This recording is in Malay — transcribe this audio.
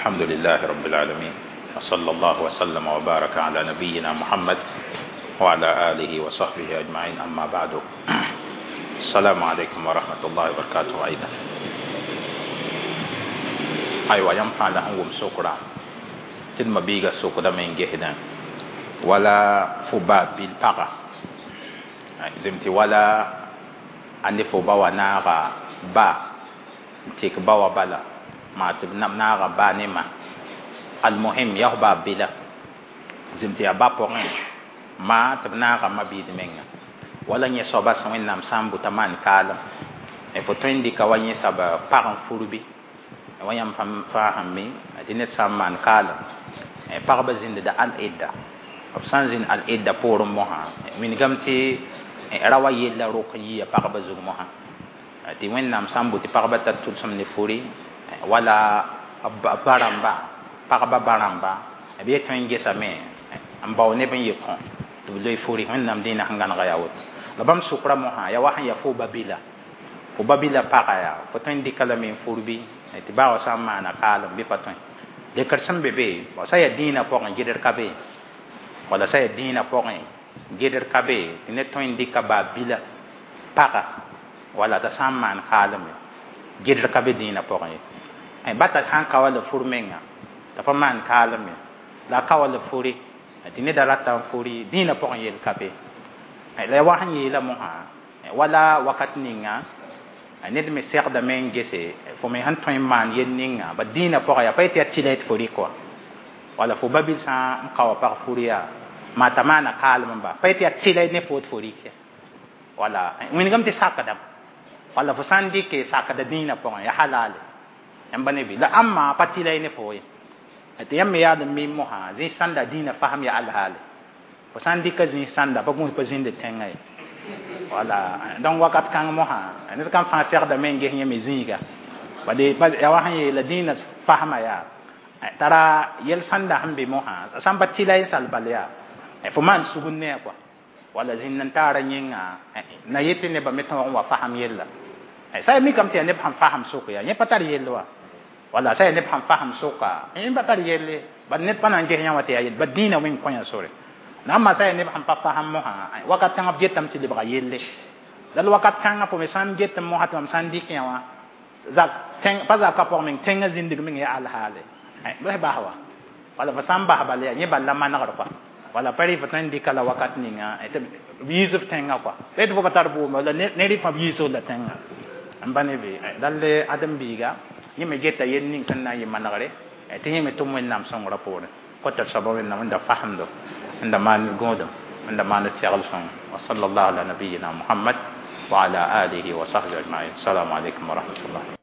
الحمد لله رب العالمين وصلى الله وسلم وبارك على نبينا محمد وعلى آله وصحبه أجمعين أما بعد السلام عليكم ورحمة الله وبركاته أيضا أيوة ينفع لهم سكرا تلما بيغا سكرا من جهدا ولا فباب بالبقى زمتي ولا أني فبا وناغا با تيك با وبلا ما تبنم ناغا با نما المهم يهبا بلا زمتي أبا بوغن ما تبناغا ما بيد منغا ولا نيسوبا سوين نام سامبو تمان كالا فتوين دي كواني سابا باغن فوربي ويام فاهمي دينت سامان كالا باغبا زند دا الإدى أبسان زين الإدى بور موها من قمتي rawa yella rokiya pagba zug moha ti wennam sambu ti pagba tatul samni furi wala baramba pagba baramba be to ngesa me ambaw ne ben yekon to loy furi wennam dina hangan ga yawut labam sukra moha ya wahan ya fu babila pagaya fo to indi kala min furbi ti bawa samma na kala be paton de karsam bebe sa ya dina po ngider kabe wala sa ya dina po geder kabe ne to indika ba bila paka wala da samman khalam geder kabe dina pokay ay batat han kawala furmenga ta faman khalam la kawala furi dine darata furi dina pokay yel kabe ay la wahan yela moha wala wakat ninga ne de me ser da men gese fo me han to man yen ninga ba dina pokay pa ite chilet furi ko wala fo babil sa kawa pa furia ma tamana kalman ba paiti at sila ne fot forike wala min gamti sakada wala fusandi ke sakada dina po ya halal yambane bi la amma patila ne foy at yamme ya mi moha zi sanda dina faham ya alhal fusandi ka zi sanda ba mo pazinde tengay wala donc wakat kan moha ne kan fa ser da menge nyame zinga bade ya wahan la dina fahama ya tara yel sanda hambe moha samba tilay salbalya fo man sugunne quoi wala zinnan tara nyinga na yete ne ba meton wa faham yella sai mi kam ti ne ba faham suko ya ne patar yelwa wala sai ne ba faham suka en patar yelle ba ne panan je nya wate ya ba dina win konya sore na ma sai ne ba faham mo ha wakat kan abjetam ti ba yelle dal wakat kan fo me sam jetam mo hatam sandi kyawa zak teng pa za ka por men tenga zindig men ya al hale ba hawa wala fa sam ba le ne ba la manara quoi wala pari fatan di kala wakat ninga ete yusuf tenga kwa ete fo patar bu wala ne ri fa yusuf la tenga ambane be dalle adam biga yime geta yenning sanna yima nagare ete yime tum wen nam song rapor ko tar sabawen nam nda fahamdo nda man godo nda man tiagal song wa sallallahu ala nabiyyina muhammad wa ala alihi wa sahbihi ajma'in assalamu alaikum wa rahmatullah